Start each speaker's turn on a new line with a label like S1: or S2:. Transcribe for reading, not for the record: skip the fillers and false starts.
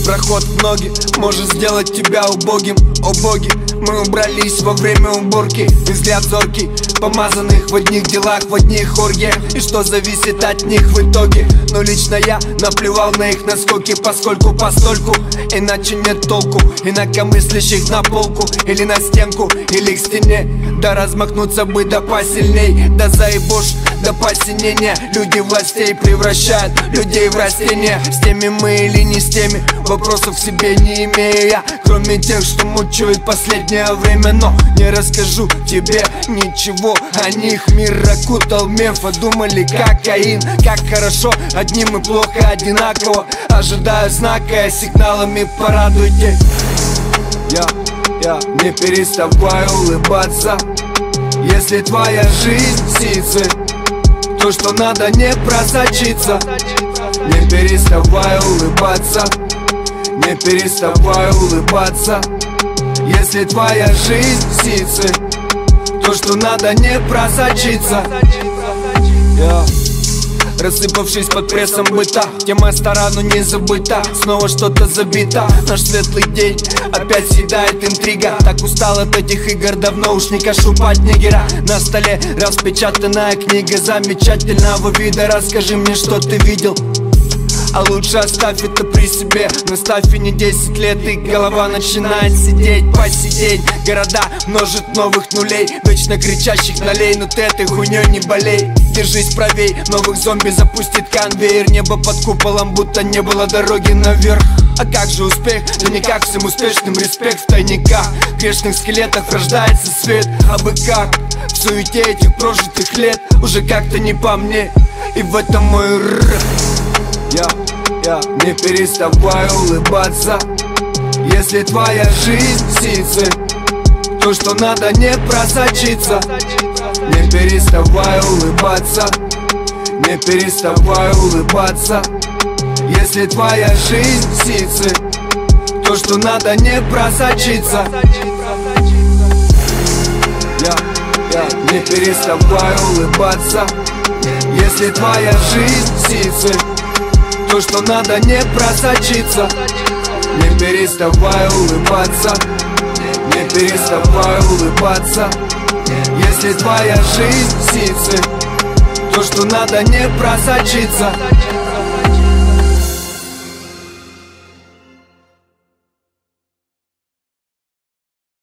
S1: проход в ноги может сделать тебя убогим. О боги, мы убрались во время уборки. И взгляд зоркий, помазанных в одних делах, в одних оргиях. И что зависит от них в итоге? Но лично я наплевал на их наскоки, поскольку постольку иначе нет толку. Инакомыслящих на полку или на стенку, или к стене. Да размахнуться бы да посильней, да заебошь, до посинения. Люди властей превращают людей в растения. С теми мы или не с теми, вопросов к себе не имею я, кроме тех, что мучают последнее время. Но не расскажу тебе ничего о них. Мир окутал мефа, думали кокаин. Как хорошо, одним и плохо одинаково. Ожидаю знака, сигналами порадуйте. Я не переставай улыбаться. Если твоя жизнь сицы, то что надо не просочиться. Не переставай улыбаться. Не переставай улыбаться. Если твоя жизнь сицы, то что надо не просочиться. Рассыпавшись под прессом быта, тема стара, но не забыта. Снова что-то забито. Наш светлый день опять съедает интрига. Так устал от этих игр, давно уж не кашу под нигера. На столе распечатанная книга замечательного вида. Расскажи мне, что ты видел, а лучше оставь это при себе. Наставь и не 10 лет, и голова начинает сидеть. Посидеть, города множит новых нулей, вечно кричащих налей. Но ты этой хуйней не болей. Держись правей, новых зомби запустит конвейер. Небо под куполом, будто не было дороги наверх. А как же успех? Да никак, всем успешным респект. В тайниках грешных скелетов рождается свет. А бы как? В суете этих прожитых лет уже как-то не по мне. И в этом мой Я не переставай улыбаться. Если твоя жизнь сицы, то что надо не просочиться. Не переставай улыбаться. Не переставай улыбаться. Если твоя жизнь сицы, то что надо не просочиться. Я не переставай улыбаться. Если твоя жизнь сицы, то что надо не просочиться. Не переставай улыбаться. Не переставай улыбаться. Если твоя жизнь сицы, то что надо не просочиться.